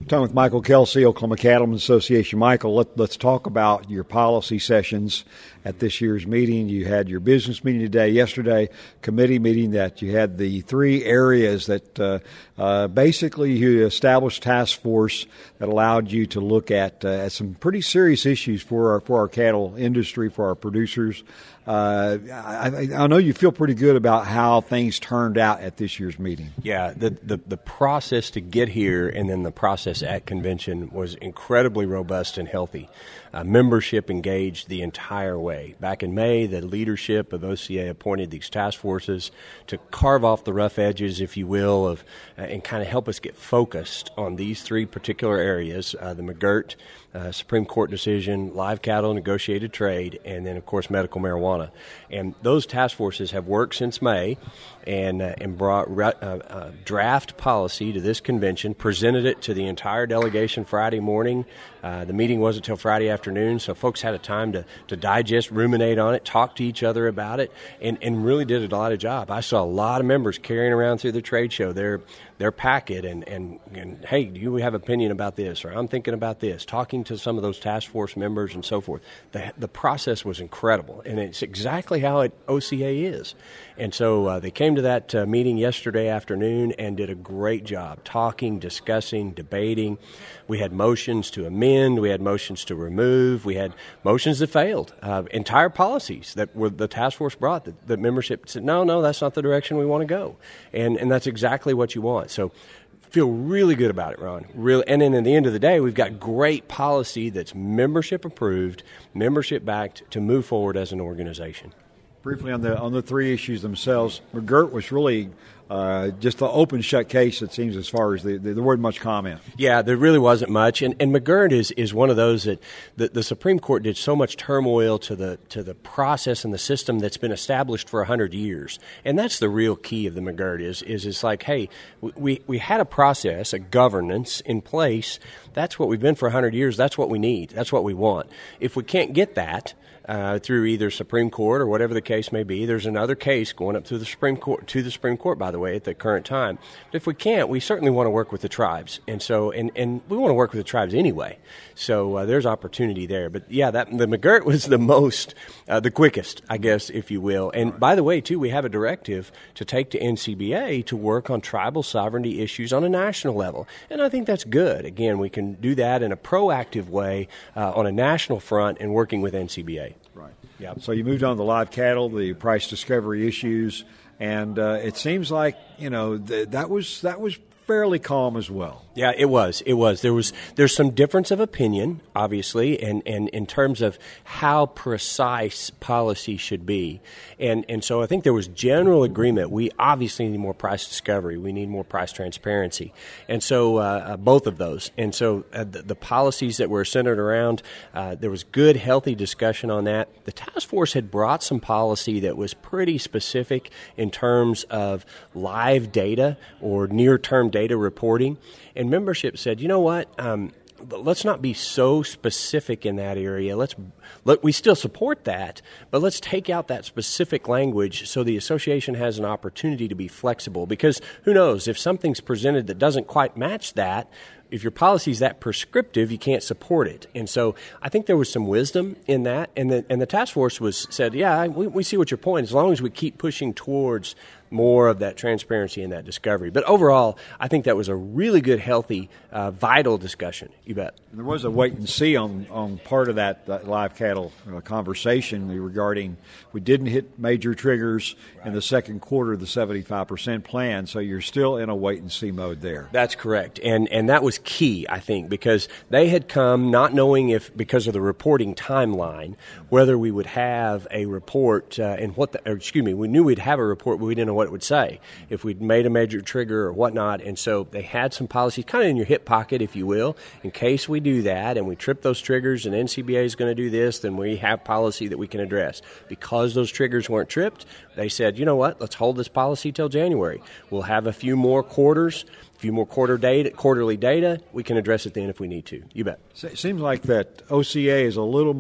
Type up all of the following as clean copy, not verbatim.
Talking with Michael Kelsey, Oklahoma Cattlemen's Association. Michael, let's talk about your policy sessions at this year's meeting. You had your business meeting today, yesterday, committee meeting that you had the three areas that basically you established task force that allowed you to look at some pretty serious issues for our cattle industry, for our producers. I know you feel pretty good about how things turned out at this year's meeting. Yeah, the process to get here and then the process at convention was incredibly robust and healthy. Membership engaged the entire way. Back in May, the leadership of OCA appointed these task forces to carve off the rough edges, if you will, of and kind of help us get focused on these three particular areas, the McGirt Supreme Court decision, live cattle negotiated trade, and then, of course, medical marijuana. And those task forces have worked since May and brought draft policy to this convention, presented it to the entire delegation Friday morning. The meeting wasn't until Friday afternoon, so folks had a time to digest, ruminate on it, talk to each other about it, and really did a lot of job. I saw a lot of members carrying around through the trade show their packet and hey, do you have an opinion about this? Or I'm thinking about this, talking to some of those task force members and so forth. The process was incredible, and it's exactly how OCA is. And so they came to that meeting yesterday afternoon and did a great job talking, discussing, debating. We had motions to amend. We had motions to remove. We had motions that failed. Entire policies that were the task force brought that the membership said, no, that's not the direction we want to go. And that's exactly what you want. So feel really good about it, Ron. And then at the end of the day, we've got great policy that's membership approved, membership backed to move forward as an organization. Briefly on the three issues themselves, McGirt was really just an open shut case, it seems, as far as there wasn't much comment. Yeah, there really wasn't much, and McGirt is one of those that the Supreme Court did so much turmoil to the process and the system that's been established for 100 years, and that's the real key of the McGirt is it's like, hey, we had a process, a governance in place. That's what we've been for 100 years. That's what we need. That's what we want. If we can't get that through either Supreme Court or whatever the case may be. There's another case going up to the Supreme Court, by the way, at the current time. But if we can't, we certainly want to work with the tribes, and so and we want to work with the tribes anyway. So there's opportunity there. But yeah, the McGirt was the quickest, I guess, if you will. And by the way, too, we have a directive to take to NCBA to work on tribal sovereignty issues on a national level, and I think that's good. Again, we can do that in a proactive way on a national front and working with NCBA. Right. Yeah. So you moved on to the live cattle, the price discovery issues, and it seems like that was fairly calm as well. Yeah, it was. There's some difference of opinion, obviously, and in terms of how precise policy should be. And so I think there was general agreement. We obviously need more price discovery. We need more price transparency. And so both of those. And so the policies that were centered around, there was good, healthy discussion on that. The task force had brought some policy that was pretty specific in terms of live data or near-term data reporting. And membership said, you know what, let's not be so specific in that area. We still support that, but let's take out that specific language so the association has an opportunity to be flexible. Because who knows, if something's presented that doesn't quite match that, if your policy is that prescriptive, you can't support it. And so I think there was some wisdom in that. And the task force said, yeah, we see what your point is, as long as we keep pushing towards more of that transparency and that discovery. But overall, I think that was a really good, healthy, vital discussion. You bet. There was a wait and see on part of that live cattle conversation regarding we didn't hit major triggers in the second quarter of the 75% plan, so you're still in a wait and see mode there. That's correct. And that was key, I think, because they had come not knowing if, because of the reporting timeline, whether we would have a report we knew we'd have a report, but we didn't know what it would say, if we'd made a major trigger or whatnot. And so they had some policies kind of in your hip pocket, if you will, in case we do that and we trip those triggers and NCBA is going to do this, then we have policy that we can address. Because those triggers weren't tripped, they said, you know what, let's hold this policy till January. We'll have a few more quarters, quarterly data. We can address it then if we need to. You bet. It seems like that OCA is a little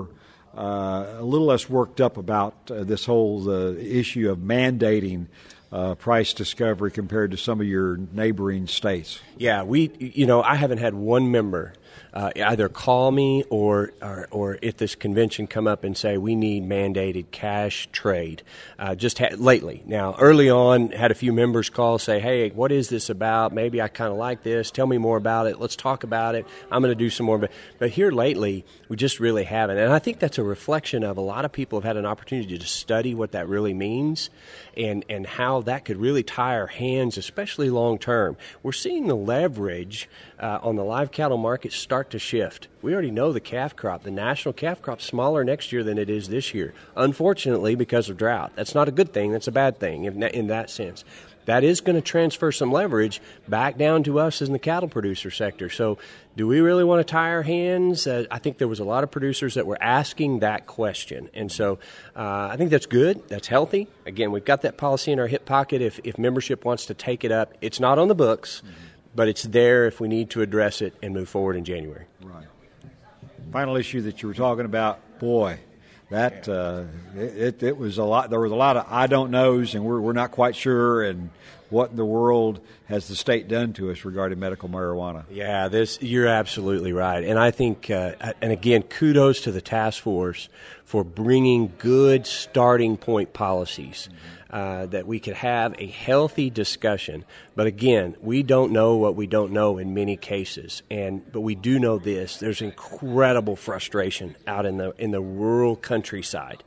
less worked up about this whole issue of mandating price discovery compared to some of your neighboring states. Yeah, I haven't had one member either call me or at this convention come up and say we need mandated cash trade. Lately. Now, early on, had a few members call, say, hey, what is this about? Maybe I kind of like this. Tell me more about it. Let's talk about it. I'm going to do some more. But here lately, we just really haven't. And I think that's a reflection of a lot of people have had an opportunity to study what that really means and how that could really tie our hands, especially long term. We're seeing the leverage on the live cattle market start to shift. We already know the calf crop, the national calf crop, smaller next year than it is this year, unfortunately, because of drought. That's not a good thing. That's a bad thing in that sense. That is going to transfer some leverage back down to us in the cattle producer sector. So do we really want to tie our hands? I think there was a lot of producers that were asking that question. And so I think that's good. That's healthy. Again, we've got that policy in our hip pocket if membership wants to take it up. It's not on the books, but it's there if we need to address it and move forward in January. Right. Final issue that you were talking about, boy, that it was a lot. There was a lot of I don't knows, and we're not quite sure. And what in the world has the state done to us regarding medical marijuana? Yeah, you're absolutely right. And I think, and again, kudos to the task force for bringing good starting point policies. That we could have a healthy discussion. But again, we don't know what we don't know in many cases. But we do know this. There's incredible frustration out in the rural countryside.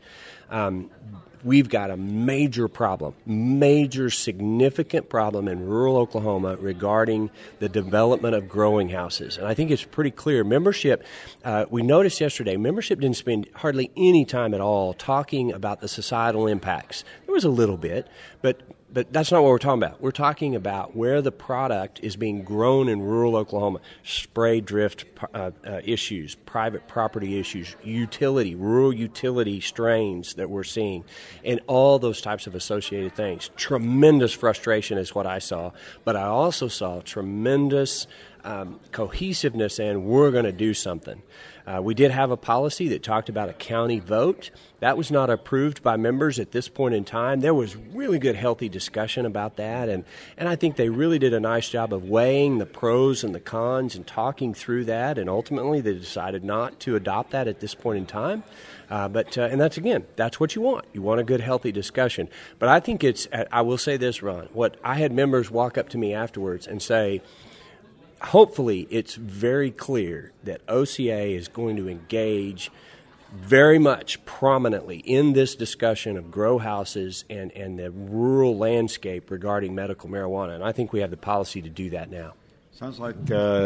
We've got a major significant problem in rural Oklahoma regarding the development of growing houses. And I think it's pretty clear. Membership, we noticed yesterday, membership didn't spend hardly any time at all talking about the societal impacts. There was a little bit, but that's not what we're talking about. We're talking about where the product is being grown in rural Oklahoma, spray drift issues, private property issues, rural utility strains that we're seeing, and all those types of associated things. Tremendous frustration is what I saw, but I also saw tremendous cohesiveness, and we're going to do something. We did have a policy that talked about a county vote. That was not approved by members at this point in time. There was really good, healthy discussion about that, and I think they really did a nice job of weighing the pros and the cons and talking through that, and ultimately they decided not to adopt that at this point in time. And that's what you want. You want a good, healthy discussion. But I think I will say this, Ron, what I had members walk up to me afterwards and say, hopefully it's very clear that OCA is going to engage very much prominently in this discussion of grow houses and the rural landscape regarding medical marijuana. And I think we have the policy to do that now. Sounds like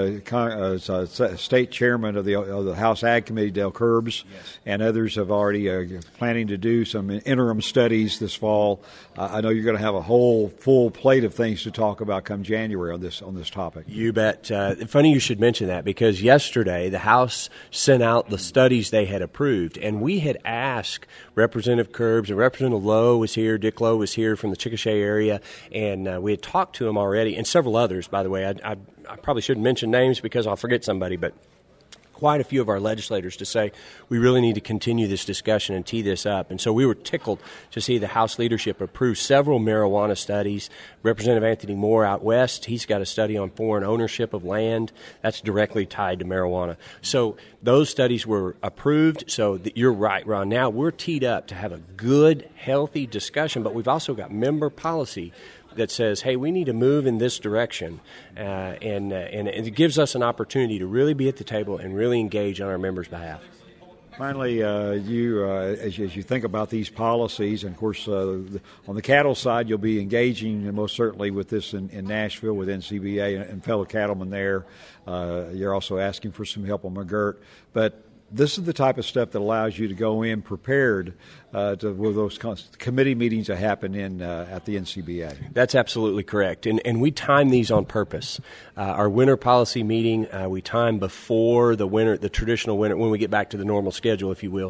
State Chairman of the House Ag Committee, Dale Curbs, yes, and others have already planning to do some interim studies this fall. I know you're going to have a whole full plate of things to talk about come January on this topic. You bet. Funny you should mention that, because yesterday the House sent out the studies they had approved, and we had asked Representative Curbs, and Representative Lowe was here, Dick Lowe was here from the Chickasha area, and we had talked to him already, and several others, by the way. I probably shouldn't mention names because I'll forget somebody, but quite a few of our legislators to say we really need to continue this discussion and tee this up. And so we were tickled to see the House leadership approve several marijuana studies. Representative Anthony Moore out west, he's got a study on foreign ownership of land that's directly tied to marijuana. So those studies were approved. So you're right, Ron. Now we're teed up to have a good, healthy discussion, but we've also got member policy that says, hey, we need to move in this direction, and it gives us an opportunity to really be at the table and really engage on our members' behalf. Finally, as you think about these policies, and of course on the cattle side, you'll be engaging most certainly with this in Nashville with NCBA and fellow cattlemen there. You're also asking for some help on McGirt, but this is the type of stuff that allows you to go in prepared with those committee meetings that happen at the NCBA. That's absolutely correct. And we time these on purpose. Our winter policy meeting, we time before the traditional winter, when we get back to the normal schedule, if you will.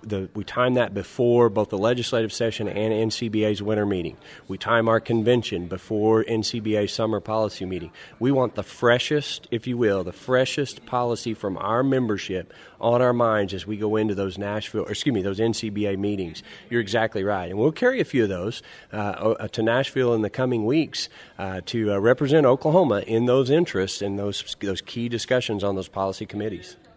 we time that before both the legislative session and NCBA's winter meeting. We time our convention before NCBA's summer policy meeting. We want the freshest, if you will, the freshest policy from our membership on our minds as we go into those those NCBA meetings. You're exactly right. And we'll carry a few of those to Nashville in the coming weeks to represent Oklahoma in those interests and those key discussions on those policy committees.